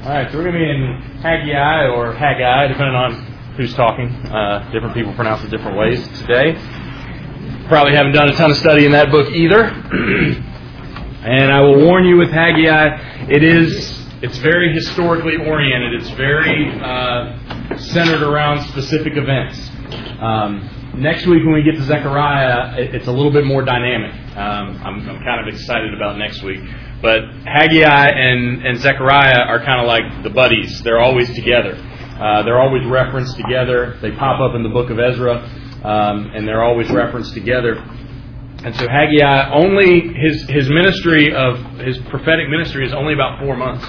All right, so we're going to be in Haggai, or Haggai, depending on who's talking. Different people pronounce it different ways today. Probably haven't done a ton of study in that book either. And I will warn you with Haggai, it's very historically oriented. It's very centered around specific events. Next week when we get to Zechariah, it's a little bit more dynamic. I'm kind of excited about next week. But Haggai and Zechariah are kind of like the buddies. They're always together. They're always referenced together. They pop up in the book of Ezra, and they're always referenced together. And so Haggai, only his ministry his prophetic ministry is only about 4 months,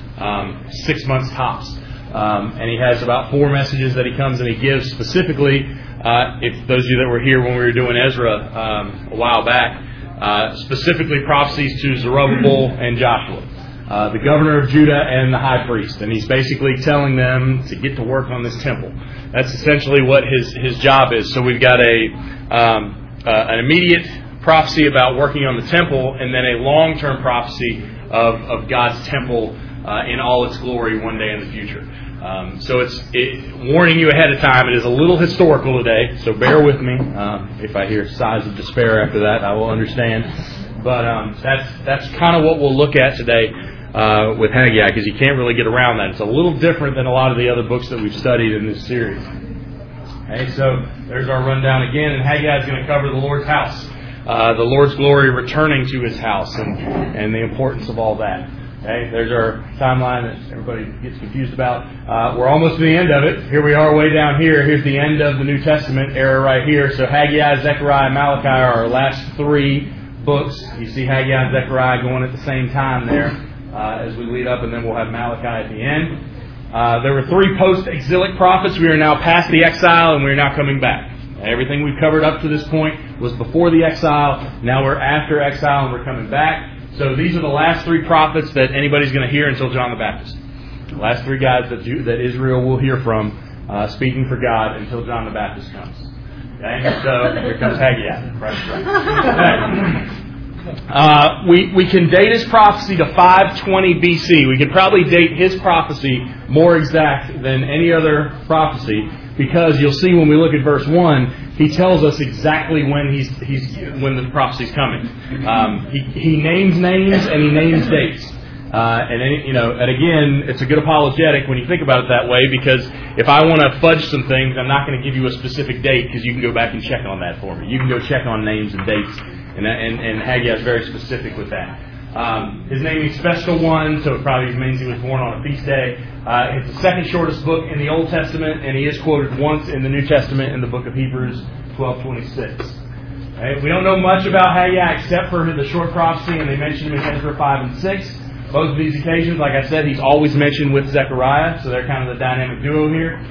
6 months tops. And he has about 4 messages that he comes and he gives specifically. If those of you that were here when we were doing Ezra a while back, specifically prophecies to Zerubbabel and Joshua, the governor of Judah and the high priest. And he's basically telling them to get to work on this temple. That's essentially what his job is. So we've got an immediate prophecy about working on the temple, and then a long-term prophecy of God's temple in all its glory one day in the future. So it's warning you ahead of time. It is a little historical today, so bear with me. If I hear sighs of despair after that, I will understand. But that's kind of what we'll look at today with Haggai, because you can't really get around that. It's a little different than a lot of the other books that we've studied in this series. Okay, so there's our rundown again, and Haggai is going to cover the Lord's house, the Lord's glory returning to His house, and the importance of all that. Okay, there's our timeline that everybody gets confused about. We're almost to the end of it. Here we are way down here. Here's the end of the New Testament era right here. So Haggai, Zechariah, and Malachi are our last 3 books. You see Haggai and Zechariah going at the same time there as we lead up, and then we'll have Malachi at the end. There were 3 post-exilic prophets. We are now past the exile, and we are now coming back. Everything we've covered up to this point was before the exile. Now we're after exile, and we're coming back. So these are the last 3 prophets that anybody's going to hear until John the Baptist. The last 3 guys that Israel will hear from speaking for God until John the Baptist comes. Okay? So here comes Haggai. Right. We can date his prophecy to 520 BC. We could probably date his prophecy more exact than any other prophecy, because you'll see when we look at verse 1, he tells us exactly when when the prophecy's coming. He names names and he names dates. And again, it's a good apologetic when you think about it that way, because if I want to fudge some things, I'm not going to give you a specific date, because you can go back and check on that for me. You can go check on names and dates, and Haggai is very specific with that. His name is Festal One, so it probably means he was born on a feast day. It's the second shortest book in the Old Testament, and he is quoted once in the New Testament in the book of Hebrews 12:26. Okay? We don't know much about Haggai except for the short prophecy, and they mention him in Ezra 5 and 6. Both of these occasions, like I said, he's always mentioned with Zechariah, so they're kind of the dynamic duo here.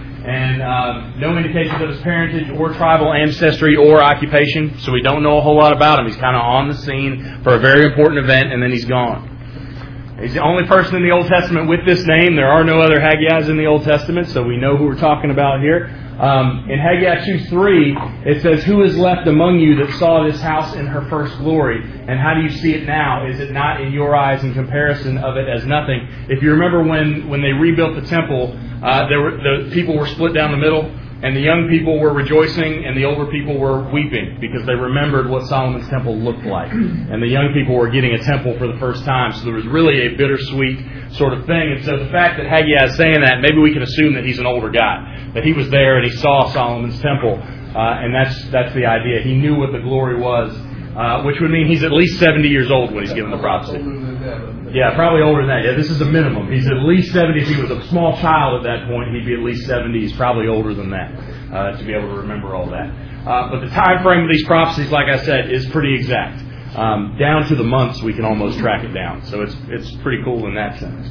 And no indications of his parentage or tribal ancestry or occupation, so we don't know a whole lot about him. He's kind of on the scene for a very important event, and then he's gone. He's the only person in the Old Testament with this name. There are no other Haggai's in the Old Testament, so we know who we're talking about here. In Haggai 2:3, it says, "Who is left among you that saw this house in her first glory? And how do you see it now? Is it not in your eyes in comparison of it as nothing?" If you remember when they rebuilt the temple, the people were split down the middle, and the young people were rejoicing, and the older people were weeping, because they remembered what Solomon's temple looked like. And the young people were getting a temple for the first time, so there was really a bittersweet sort of thing. And so the fact that Haggai is saying that, maybe we can assume that he's an older guy, that he was there and he saw Solomon's temple, and that's the idea. He knew what the glory was, which would mean he's at least 70 years old when he's given the prophecy. Yeah, probably older than that. Yeah, this is a minimum. He's at least 70. If he was a small child at that point, he'd be at least 70. He's probably older than that to be able to remember all that. But the time frame of these prophecies, like I said, is pretty exact. Down to the months, we can almost track it down. So it's pretty cool in that sense.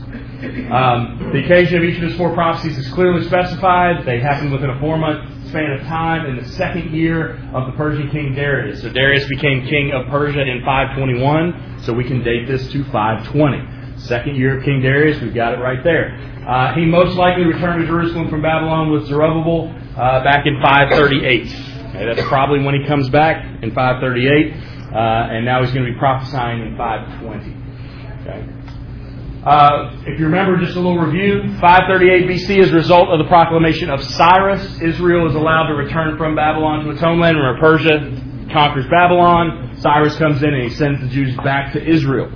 The occasion of each of his 4 prophecies is clearly specified. They happen within a 4-month span of time in the 2nd year of the Persian king Darius. So Darius became king of Persia in 521, so we can date this to 520. 2nd year of King Darius, we've got it right there. He most likely returned to Jerusalem from Babylon with Zerubbabel back in 538. Okay, that's probably when he comes back, in 538. And now he's going to be prophesying in 520. Okay. if you remember, just a little review, 538 BC as a result of the proclamation of Cyrus, Israel is allowed to return from Babylon to its homeland. Remember, Persia conquers Babylon. Cyrus comes in and he sends the Jews back to Israel.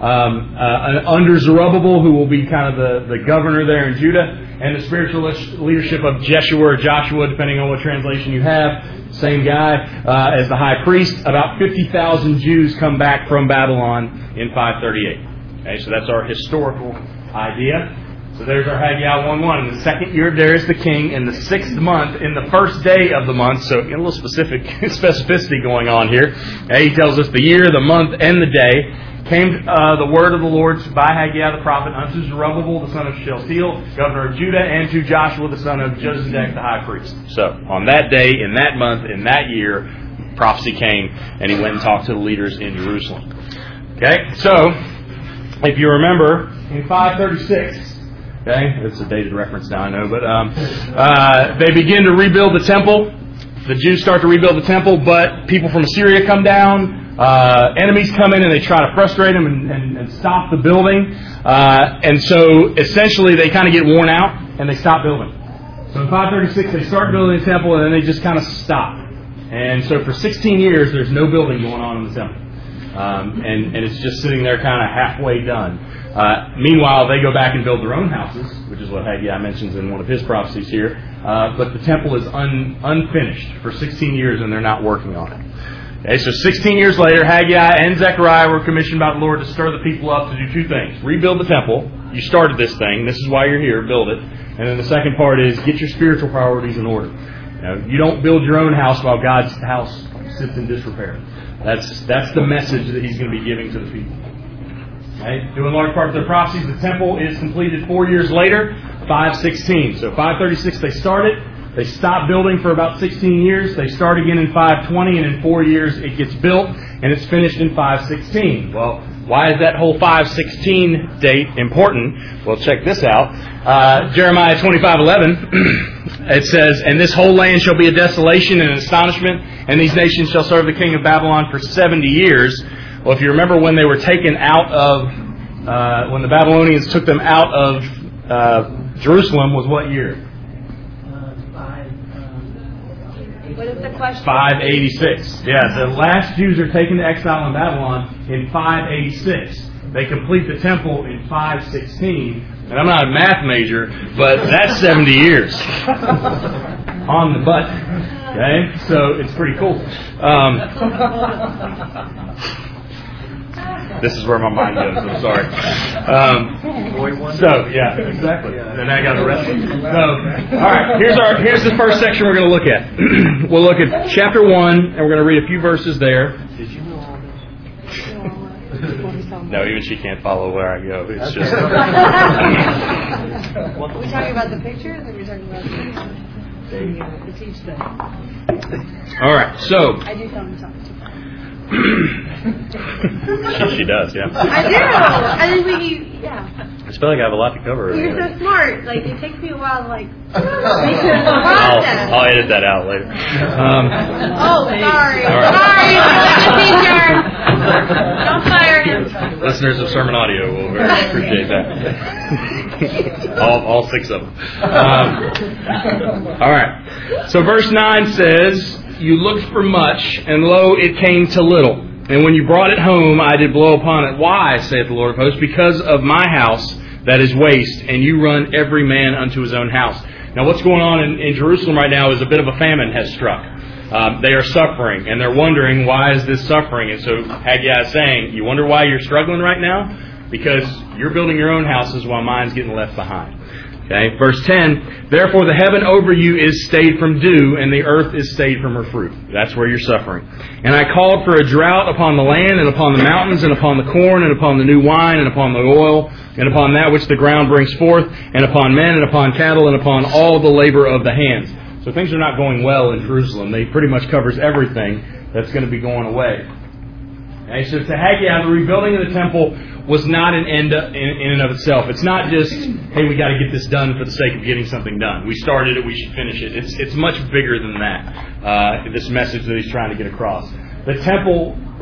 Under Zerubbabel, who will be kind of the governor there in Judah, and the spiritual leadership of Jeshua or Joshua, depending on what translation you have, same guy as the high priest, about 50,000 Jews come back from Babylon in 538. Okay, so that's our historical idea. So there's our Haggai 1:1. In the second year of Darius the king, in the 6th month, in the first day of the month, so a little specificity going on here. He tells us the year, the month, and the day. Came the word of the Lord by Haggai the prophet unto Zerubbabel the son of Shealtiel, governor of Judah, and to Joshua the son of Josedek the high priest. So on that day, in that month, in that year, prophecy came, and he went and talked to the leaders in Jerusalem. Okay, so if you remember, in 536, okay, it's a dated reference now, I know, but they begin to rebuild the temple. The Jews start to rebuild the temple, but people from Assyria come down. Enemies come in and they try to frustrate them and stop the building. And so essentially they kind of get worn out and they stop building. So in 536 they start building the temple and then they just kind of stop. And so for 16 years there's no building going on in the temple. And it's just sitting there kind of halfway done. Meanwhile, they go back and build their own houses, which is what Haggai mentions in one of his prophecies here. But the temple is unfinished for 16 years and they're not working on it. Okay, so 16 years later, Haggai and Zechariah were commissioned by the Lord to stir the people up to do two things. Rebuild the temple. You started this thing. This is why you're here. Build it. And then the second part is get your spiritual priorities in order. You don't build your own house while God's house sits in disrepair. That's the message that he's going to be giving to the people. Okay? Due in large part to their prophecies, the temple is completed 4 years later, 516. So 536 they started. They stop building for about 16 years. They start again in 520, and in 4 years it gets built, and it's finished in 516. Well, why is that whole 516 date important? Well, check this out. Jeremiah 25:11, it says, "And this whole land shall be a desolation and an astonishment, and these nations shall serve the king of Babylon for 70 years. Well, if you remember when they were taken out of, when the Babylonians took them out of Jerusalem was what year? What is the question? 586. Yeah, the last Jews are taken to exile in Babylon in 586. They complete the temple in 516. And I'm not a math major, but that's 70 years on the button. Okay, so it's pretty cool. This is where my mind goes. I'm sorry. So yeah, exactly. And I got arrested. So all right, here's the first section we're going to look at. We'll look at chapter 1, and we're going to read a few verses there. Did you know all this? No, even she can't follow where I go. It's just. Are we talking about the pictures, or are we talking about the teach them? All right, so. I do tell them something. she does, yeah. I do. I think I just feel like I have a lot to cover. You're so smart. Like, it takes me a while to, I'll edit that out later. Sorry. All right. Sorry, teacher. Don't fire him. Listeners of Sermon Audio will very much appreciate that. all 6 of them. All right. So verse 9 says, "You looked for much, and lo, it came to little. And when you brought it home, I did blow upon it. Why, saith the Lord of hosts? Because of my house that is waste, and you run every man unto his own house." Now what's going on in Jerusalem right now is a bit of a famine has struck. They are suffering, and they're wondering, why is this suffering? And so Haggai is saying, you wonder why you're struggling right now? Because you're building your own houses while mine's getting left behind. Okay, verse 10, "Therefore the heaven over you is stayed from dew, and the earth is stayed from her fruit." That's where you're suffering. "And I called for a drought upon the land, and upon the mountains, and upon the corn, and upon the new wine, and upon the oil, and upon that which the ground brings forth, and upon men, and upon cattle, and upon all the labor of the hands." So things are not going well in Jerusalem. They pretty much covers everything that's going to be going away. Okay, so to Haggai, the rebuilding of the temple was not an end in and of itself. It's not just, hey, we got to get this done for the sake of getting something done. We started it, we should finish it. It's much bigger than that, this message that he's trying to get across. The temple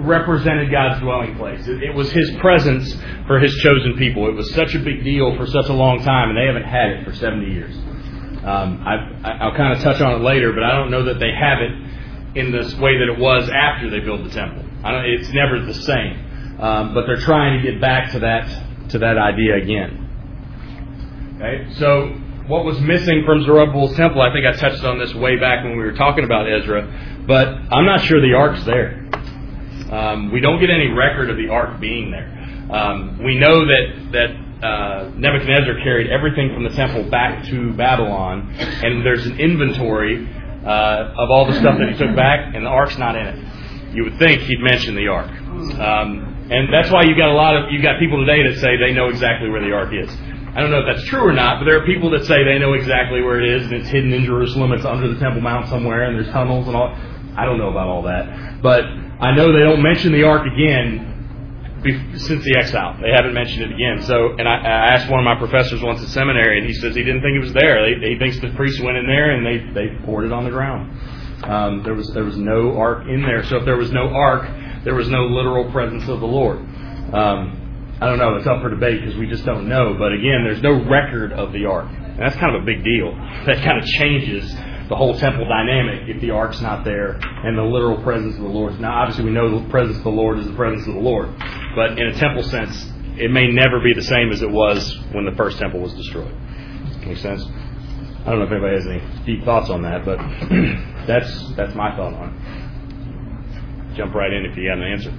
represented God's dwelling place. It was His presence for His chosen people. It was such a big deal for such a long time, and they haven't had it for 70 years. I'll kind of touch on it later, but I don't know that they have it in this way that it was after they built the temple. It's never the same, but they're trying to get back to that idea again. Okay, so what was missing from Zerubbabel's temple? I think I touched on this way back when we were talking about Ezra, but I'm not sure the ark's there. We don't get any record of the ark being there. We know that Nebuchadnezzar carried everything from the temple back to Babylon, and there's an inventory of all the stuff that he took back, and the ark's not in it. You would think he'd mention the ark, and that's why you've got people today that say they know exactly where the ark is. I don't know if that's true or not, but there are people that say they know exactly where it is, and it's hidden in Jerusalem. It's under the Temple Mount somewhere, and there's tunnels and all. I don't know about all that, but I know they don't mention the ark again since the exile. They haven't mentioned it again. So, and I asked one of my professors once at seminary, and he says he didn't think it was there. He thinks the priests went in there and they poured it on the ground. There was no ark in there. So if there was no ark, there was no literal presence of the Lord. I don't know. It's up for debate because we just don't know. But again, there's no record of the ark. And that's kind of a big deal. That kind of changes the whole temple dynamic if the ark's not there and the literal presence of the Lord. Now, obviously, we know the presence of the Lord is the presence of the Lord. But in a temple sense, it may never be the same as it was when the first temple was destroyed. Make sense? I don't know if anybody has any deep thoughts on that, but that's my thought on it. Jump right in if you got an answer.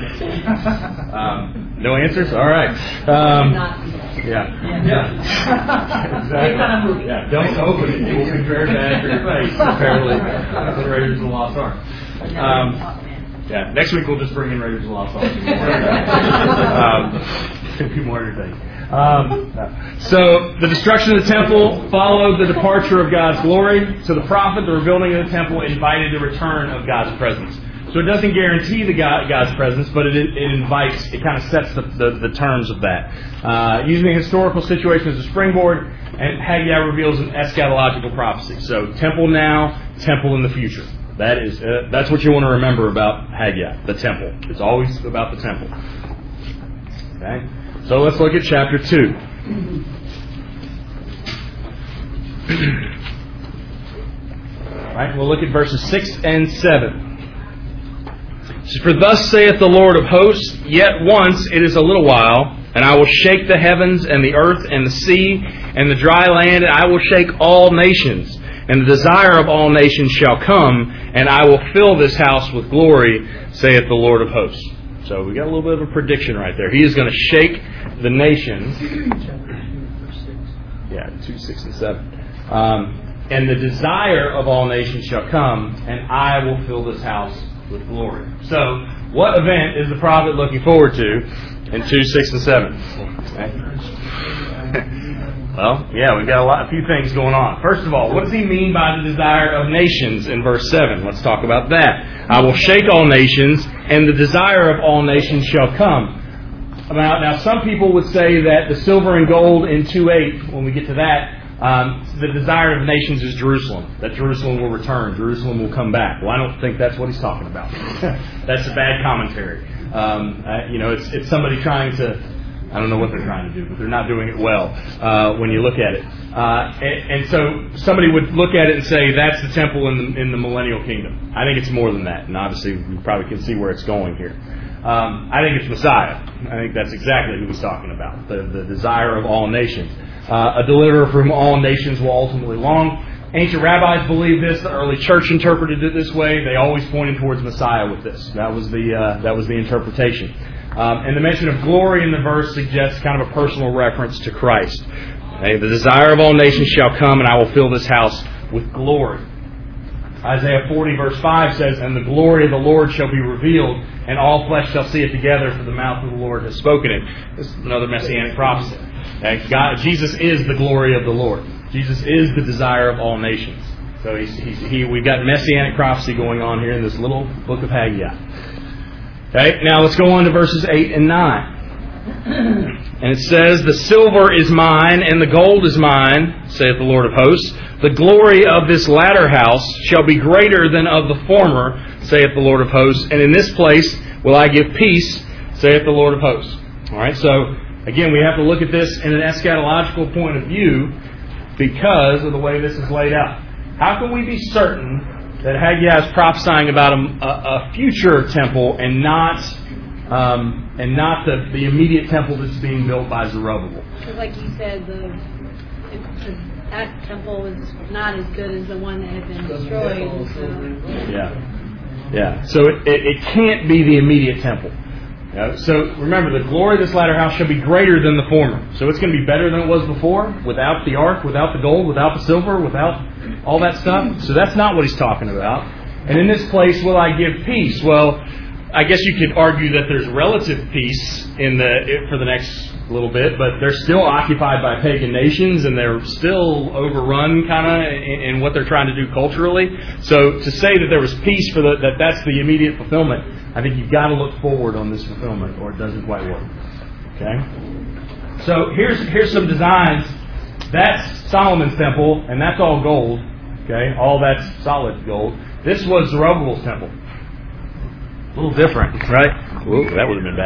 No answers? All right. Yeah. Exactly. Yeah. Don't open it. It will be very bad for your face. Apparently, that's what Raiders of the Lost Ark. Yeah. Next week we'll just bring in Raiders of the Lost Ark. It'll be more entertaining. So the destruction of the temple followed the departure of God's glory. So the prophet, the rebuilding of the temple, invited the return of God's presence. So it doesn't guarantee God's presence, but it invites, it kind of sets the terms of that. Using the historical situation as a springboard, and Haggai reveals an eschatological prophecy. So temple now, temple in the future. That's what you want to remember about Haggai, the temple. It's always about the temple. Okay? So let's look at chapter 2. All right, we'll look at verses 6 and 7. For thus saith the Lord of hosts, yet once it is a little while, and I will shake the heavens and the earth and the sea and the dry land, and I will shake all nations, and the desire of all nations shall come, and I will fill this house with glory, saith the Lord of hosts. So we got a little bit of a prediction right there. He is going to shake the nations. Yeah, 2, 6, and 7. And the desire of all nations shall come, and I will fill this house with glory. So, what event is the prophet looking forward to in 2, 6, and 7? Okay. Well, yeah, we've got a few things going on. First of all, what does he mean by the desire of nations in verse 7? Let's talk about that. I will shake all nations, and the desire of all nations shall come. Now, some people would say that the silver and gold in 2:8, when we get to that, the desire of nations is Jerusalem. That Jerusalem will return. Jerusalem will come back. Well, I don't think that's what he's talking about. That's a bad commentary. It's somebody trying to... I don't know what they're trying to do, but they're not doing it well when you look at it. And so somebody would look at it and say, that's the temple in the millennial kingdom. I think it's more than that. And obviously, we probably can see where it's going here. I think it's Messiah. I think that's exactly who he's talking about. The desire of all nations. A deliverer from all nations will ultimately long. Ancient rabbis believed this. The early church interpreted it this way. They always pointed towards Messiah with this. That was the interpretation. And the mention of glory in the verse suggests kind of a personal reference to Christ. Okay, the desire of all nations shall come, and I will fill this house with glory. Isaiah 40 verse 5 says, and the glory of the Lord shall be revealed, and all flesh shall see it together, for the mouth of the Lord has spoken it. This is another messianic prophecy. Okay, Jesus is the glory of the Lord. Jesus is the desire of all nations. So we've got messianic prophecy going on here in this little book of Haggai. Okay, now let's go on to verses 8 and 9. And it says, the silver is mine, and the gold is mine, saith the Lord of hosts. The glory of this latter house shall be greater than of the former, saith the Lord of hosts. And in this place will I give peace, saith the Lord of hosts. All right, so again, we have to look at this in an eschatological point of view because of the way this is laid out. How can we be certain that Haggai is prophesying about a future temple and not the immediate temple that's being built by Zerubbabel? Because like you said, that temple is not as good as the one that had been destroyed. So. Yeah. So it can't be the immediate temple. So remember, the glory of this latter house shall be greater than the former. So it's going to be better than it was before, without the ark, without the gold, without the silver, without all that stuff. So that's not what he's talking about. And in this place, will I give peace? Well, I guess you could argue that there's relative peace for the next little bit, but they're still occupied by pagan nations, and they're still overrun kind of in what they're trying to do culturally. So to say that there was peace that's the immediate fulfillment, I think you've got to look forward on this fulfillment, or it doesn't quite work. Okay. So here's some designs. That's Solomon's temple, and that's all gold. Okay, all that's solid gold. This was Zerubbabel's temple. A little different, right? Whoa, that would have been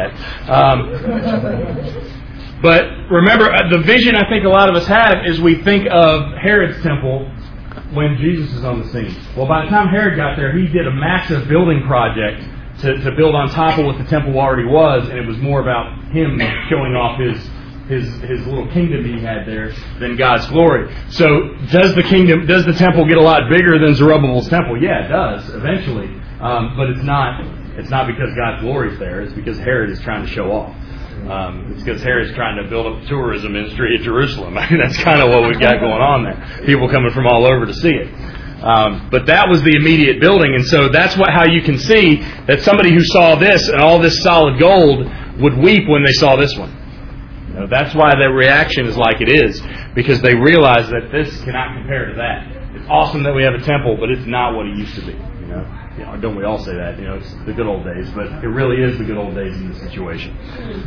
bad. But remember, the vision I think a lot of us have is we think of Herod's temple when Jesus is on the scene. Well, by the time Herod got there, he did a massive building project to build on top of what the temple already was, and it was more about him showing off his little kingdom he had there than God's glory. So does the temple get a lot bigger than Zerubbabel's temple? Yeah, it does, eventually. But it's not because God's glory is there. It's because Herod is trying to show off. It's because Herod's trying to build up a tourism industry at Jerusalem. I mean, that's kind of what we've got going on there. People coming from all over to see it. But that was the immediate building, and so that's how you can see that somebody who saw this and all this solid gold would weep when they saw this one. You know, that's why their reaction is like it is, because they realize that this cannot compare to that. It's awesome that we have a temple, but it's not what it used to be. You know, don't we all say that? You know, it's the good old days, but it really is the good old days in this situation.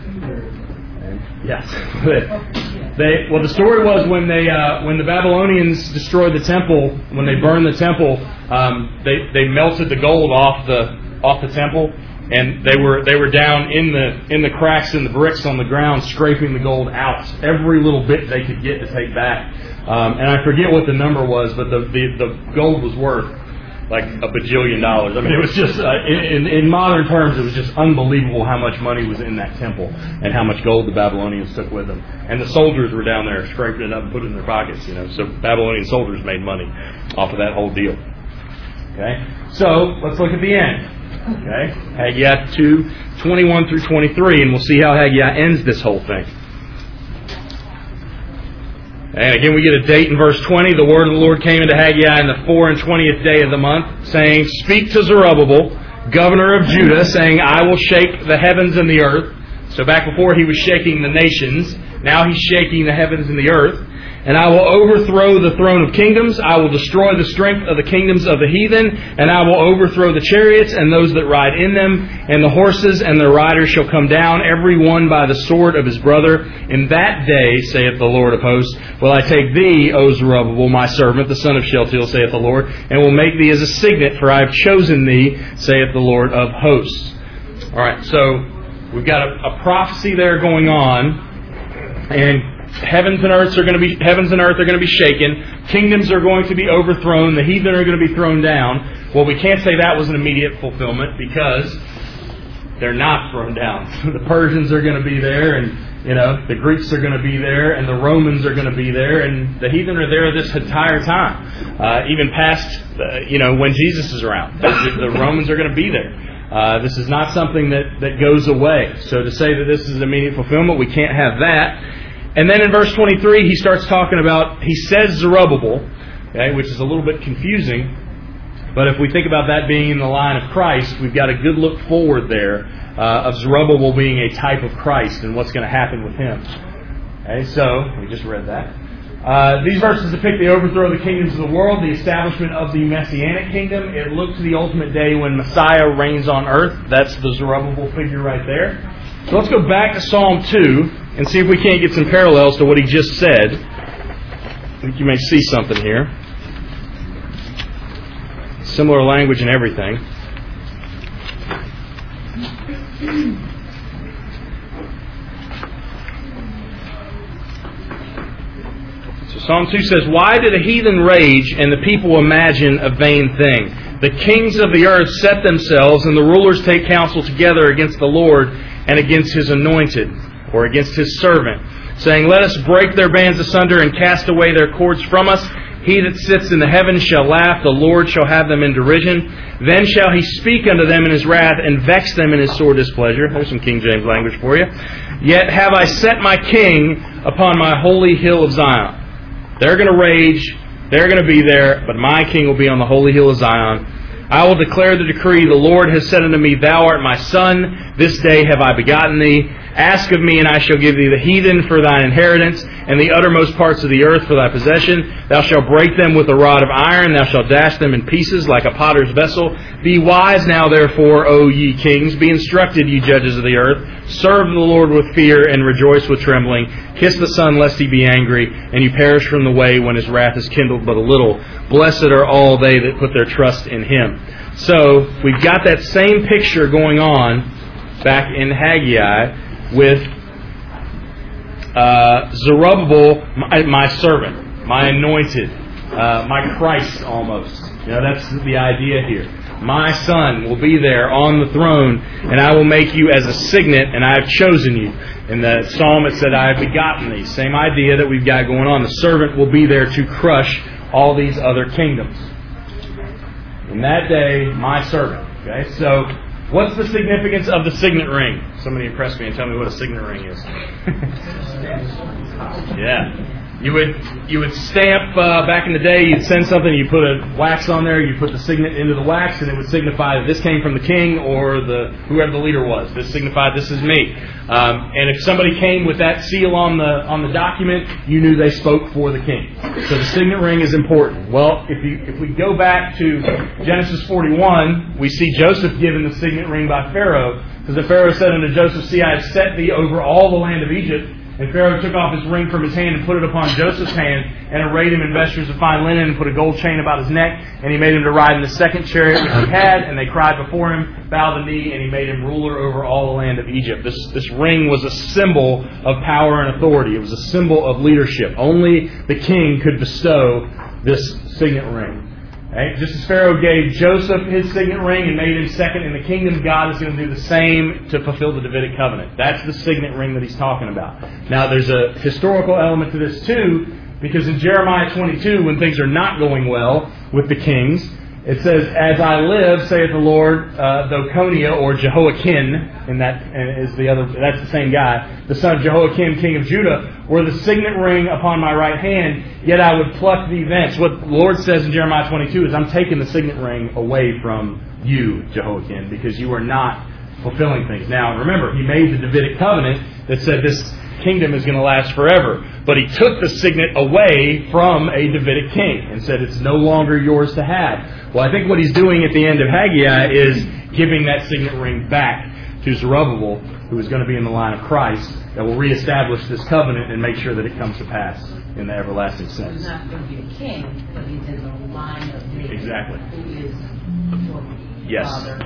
Yes. The story was when the Babylonians destroyed the temple, when they burned the temple, they melted the gold off the temple, and they were down in the cracks in the bricks on the ground, scraping the gold out, every little bit they could get to take back. And I forget what the number was, but the gold was worth like $1 bajillion. I mean, it was just, in modern terms, it was just unbelievable how much money was in that temple and how much gold the Babylonians took with them. And the soldiers were down there scraping it up and putting it in their pockets, you know. So Babylonian soldiers made money off of that whole deal. Okay? So, let's look at the end. Okay? Haggai 2, 21 through 23, and we'll see how Haggai ends this whole thing. And again, we get a date in verse 20. The word of the Lord came into Haggai in the 24th day of the month, saying, Speak to Zerubbabel, governor of Judah, saying, I will shake the heavens and the earth. So back before he was shaking the nations, now he's shaking the heavens and the earth. And I will overthrow the throne of kingdoms. I will destroy the strength of the kingdoms of the heathen. And I will overthrow the chariots and those that ride in them. And the horses and their riders shall come down, every one by the sword of his brother. In that day, saith the Lord of hosts, will I take thee, O Zerubbabel, my servant, the son of Shealtiel, saith the Lord, and will make thee as a signet, for I have chosen thee, saith the Lord of hosts. All right, so we've got a prophecy there going on. And heavens and earth are going to be shaken. Kingdoms are going to be overthrown. The heathen are going to be thrown down. Well, we can't say that was an immediate fulfillment because they're not thrown down. The Persians are going to be there, and the Greeks are going to be there, and the Romans are going to be there, and the heathen are there this entire time, even past when Jesus is around. The Romans are going to be there. This is not something that goes away. So to say that this is an immediate fulfillment, we can't have that. And then in verse 23, he starts talking about, he says Zerubbabel, okay, which is a little bit confusing. But if we think about that being in the line of Christ, we've got a good look forward there of Zerubbabel being a type of Christ and what's going to happen with him. Okay, so we just read that. These verses depict the overthrow of the kingdoms of the world, the establishment of the Messianic kingdom. It looks to the ultimate day when Messiah reigns on earth. That's the Zerubbabel figure right there. So let's go back to Psalm 2 and see if we can't get some parallels to what he just said. I think you may see something here. Similar language and everything. So Psalm 2 says, "Why do the heathen rage and the people imagine a vain thing? The kings of the earth set themselves, and the rulers take counsel together against the Lord and against His anointed," or against His servant, saying, "Let us break their bands asunder and cast away their cords from us. He that sits in the heavens shall laugh, the Lord shall have them in derision. Then shall He speak unto them in His wrath, and vex them in His sore displeasure." There's some King James language for you. "Yet have I set my king upon my holy hill of Zion." They're going to rage, they're going to be there, but my king will be on the holy hill of Zion. "I will declare the decree. The Lord has said unto me, Thou art my son. This day have I begotten thee. Ask of me, and I shall give thee the heathen for thine inheritance, and the uttermost parts of the earth for thy possession. Thou shalt break them with a rod of iron. Thou shalt dash them in pieces like a potter's vessel. Be wise now, therefore, O ye kings. Be instructed, ye judges of the earth. Serve the Lord with fear, and rejoice with trembling. Kiss the Son, lest He be angry, and you perish from the way when His wrath is kindled but a little. Blessed are all they that put their trust in Him." So, we've got that same picture going on back in Haggai with Zerubbabel, my servant, my anointed, my Christ almost. That's the idea here. My Son will be there on the throne, and I will make you as a signet, and I have chosen you. In the Psalm it said, "I have begotten thee." Same idea that we've got going on. The servant will be there to crush all these other kingdoms. In that day, my servant. Okay, so what's the significance of the signet ring? Somebody impress me and tell me what a signet ring is. Yeah. You would stamp, back in the day, you'd send something, you put a wax on there, you put the signet into the wax, and it would signify that this came from the king or whoever the leader was. This signified, this is me. And if somebody came with that seal on the document, you knew they spoke for the king. So the signet ring is important. Well, if we go back to Genesis 41, we see Joseph given the signet ring by Pharaoh, because the Pharaoh said unto Joseph, "See, I have set thee over all the land of Egypt." And Pharaoh took off his ring from his hand and put it upon Joseph's hand, and arrayed him in vestures of fine linen, and put a gold chain about his neck, and he made him to ride in the second chariot which he had, and they cried before him, bow the knee, and he made him ruler over all the land of Egypt. This ring was a symbol of power and authority. It was a symbol of leadership. Only the king could bestow this signet ring. Right? Just as Pharaoh gave Joseph his signet ring and made him second in the kingdom, God is going to do the same to fulfill the Davidic covenant. That's the signet ring that He's talking about. Now, there's a historical element to this too, because in Jeremiah 22, when things are not going well with the kings, it says, "As I live, saith the Lord, though Coniah," or Jehoiakim, and that's the same guy, the son of Jehoiakim, king of Judah, "were the signet ring upon my right hand, yet I would pluck thee thence." What the Lord says in Jeremiah 22 is, I'm taking the signet ring away from you, Jehoiakim, because you are not fulfilling things. Now, remember, He made the Davidic covenant that said this kingdom is going to last forever. But He took the signet away from a Davidic king and said it's no longer yours to have. Well, I think what He's doing at the end of Haggai is giving that signet ring back to Zerubbabel, who is going to be in the line of Christ, that will reestablish this covenant and make sure that it comes to pass in the everlasting sense. He's not going to be a king, but he's in the line of David. Exactly. Who is your father.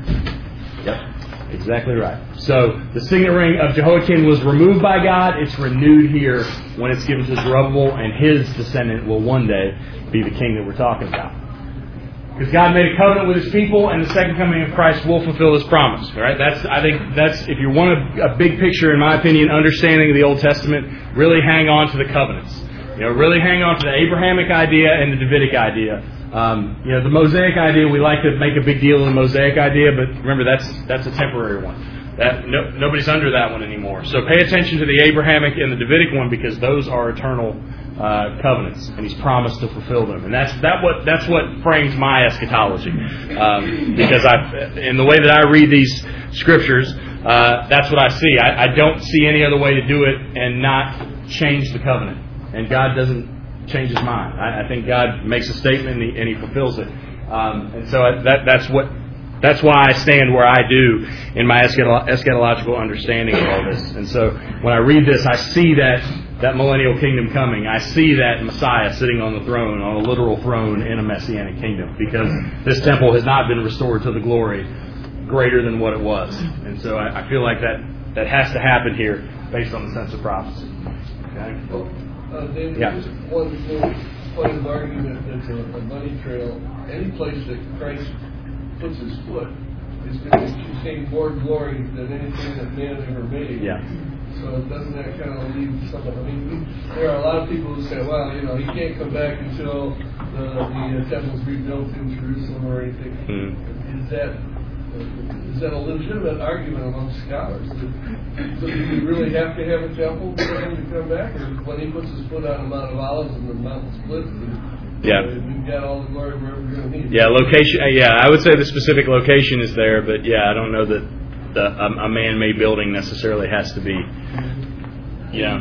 Yep. Exactly right. So the signet ring of Jehoiakim was removed by God. It's renewed here when it's given to Zerubbabel, and his descendant will one day be the king that we're talking about. Because God made a covenant with His people, and the second coming of Christ will fulfill His promise. All right? I think that's if you want a big picture, in my opinion, understanding of the Old Testament, really hang on to the covenants. Really hang on to the Abrahamic idea and the Davidic idea. The Mosaic idea, we like to make a big deal of the Mosaic idea, but remember that's a temporary one. Nobody's under that one anymore. So pay attention to the Abrahamic and the Davidic one, because those are eternal covenants, and He's promised to fulfill them. And that's what frames my eschatology. Because in the way that I read these scriptures, that's what I see. I don't see any other way to do it and not change the covenant. And God doesn't change His mind. I think God makes a statement and He fulfills it. And so that's why I stand where I do in my eschatological understanding of all this. And so when I read this, I see that millennial kingdom coming. I see that Messiah sitting on the throne, on a literal throne in a messianic kingdom, because this temple has not been restored to the glory greater than what it was. And so I feel like that has to happen here based on the sense of prophecy. Okay? David, Yeah. just one little point of argument that's a money trail. Any place that Christ puts his foot is going to contain more glory than anything that man ever made. Yeah. So doesn't that kind of leave someone? I mean, there are a lot of people who say, well, he can't come back until the temple's rebuilt in Jerusalem or anything. Is that a legitimate argument among scholars? Do we really have to have a temple for him to come back? Or when he puts his foot on the Mount of Olives and the mountain splits, we've got all the glory we're ever going to need? Yeah, location. I would say the specific location is there, but I don't know that a man-made building necessarily has to be. Yeah.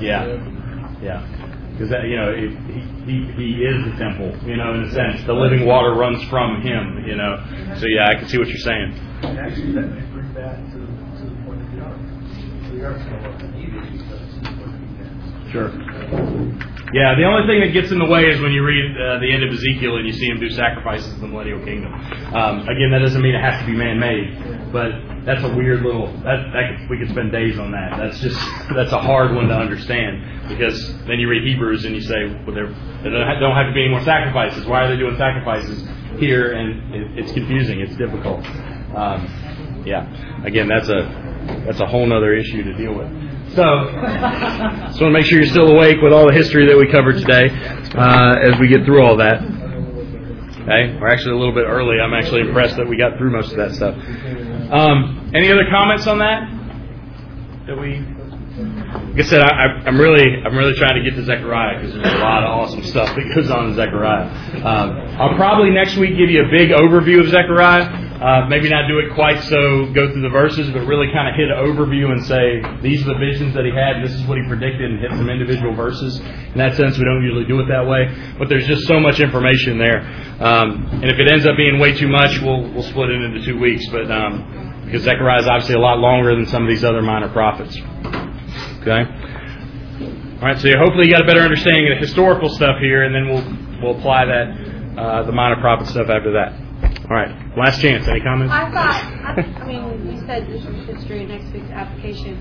Because he is the temple, in a sense. The living water runs from him, So I can see what you're saying. And actually, that may bring back to the point of the ark. The ark's no longer needed because it's going to be. Sure. Yeah, the only thing that gets in the way is when you read the end of Ezekiel and you see him do sacrifices in the millennial kingdom. Again, that doesn't mean it has to be man-made, but that's a weird little. We could spend days on that. That's a hard one to understand, because then you read Hebrews and you say, well, there don't have to be any more sacrifices. Why are they doing sacrifices here? And it's confusing. It's difficult. Again, that's a whole other issue to deal with. So, just want to make sure you're still awake with all the history that we covered today as we get through all that. Okay, we're actually a little bit early. I'm actually impressed that we got through most of that stuff. Any other comments on that? Like I said, I'm really trying to get to Zechariah, because there's a lot of awesome stuff that goes on in Zechariah. I'll probably next week give you a big overview of Zechariah. Maybe not do it quite so go through the verses, but really kind of hit an overview and say, these are the visions that he had, and this is what he predicted, and hit some individual verses. In that sense, we don't usually do it that way, but there's just so much information there. And if it ends up being way too much, we'll split it into 2 weeks. But because Zechariah is obviously a lot longer than some of these other minor prophets. Okay? All right, so hopefully you got a better understanding of the historical stuff here, and then we'll apply that, the minor prophet stuff after that. All right, last chance. Any comments? You said this is history, next week's application.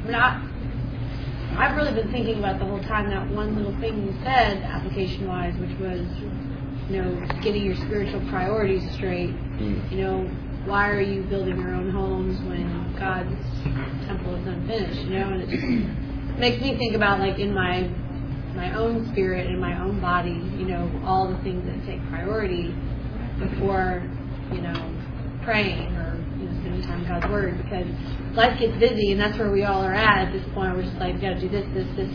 I've really been thinking about the whole time that one little thing you said, application-wise, which was, getting your spiritual priorities straight. Why are you building your own homes when God's temple is unfinished? And it just makes me think about, like, in my own spirit, in my own body, all the things that take priority before, praying or spending time in God's Word, because life gets busy, and that's where we all are at this point. We're just like, we got to do this.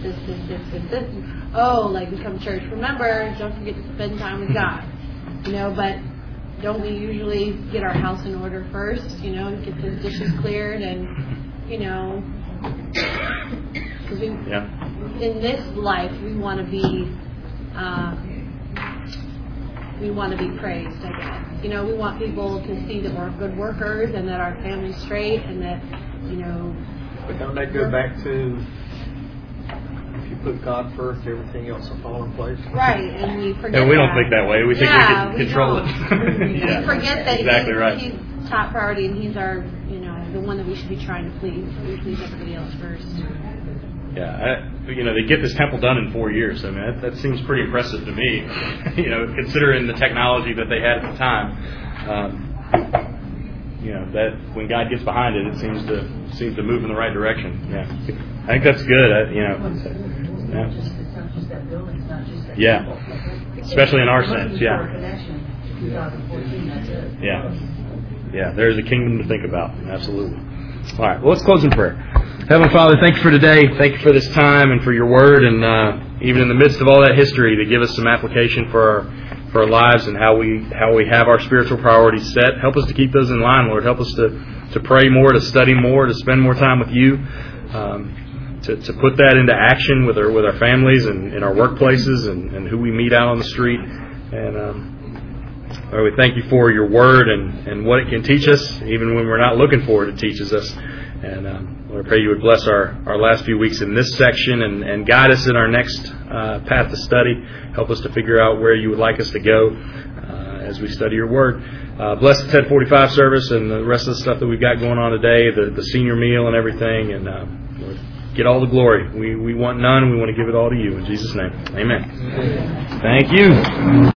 Oh, like, we come to church. Remember, don't forget to spend time with God. But don't we usually get our house in order first? And get those dishes cleared, and because in this life we want to be. We want to be praised, I guess. We want people to see that we're good workers and that our family's straight and that, But don't that go back to, if you put God first, everything else will fall in place? Right, and we forget And we don't think that way. We think we can control it. We forget that exactly right. He's top priority and He's our, the one that we should be trying to please. We please everybody else first. Yeah, they get this temple done in 4 years. I mean, that seems pretty impressive to me. Considering the technology that they had at the time. That when God gets behind it, it seems to move in the right direction. Yeah, I think that's good. Especially in our sense. Yeah. There's a kingdom to think about. Absolutely. All right. Well, let's close in prayer. Heavenly Father, thank you for today. Thank you for this time and for your word, and even in the midst of all that history, to give us some application for our lives and how we have our spiritual priorities set. Help us to keep those in line, Lord. Help us to pray more, to study more, to spend more time with you, to put that into action with our families and in our workplaces and who we meet out on the street. And Lord, we thank you for your word and what it can teach us, even when we're not looking for it, it teaches us. And Lord, I pray you would bless our last few weeks in this section and guide us in our next path to study. Help us to figure out where you would like us to go as we study your word. bless the 1045 service and the rest of the stuff that we've got going on today, the senior meal and everything, and Lord, get all the glory. We want none. We want to give it all to you. In Jesus' name, amen. Thank you.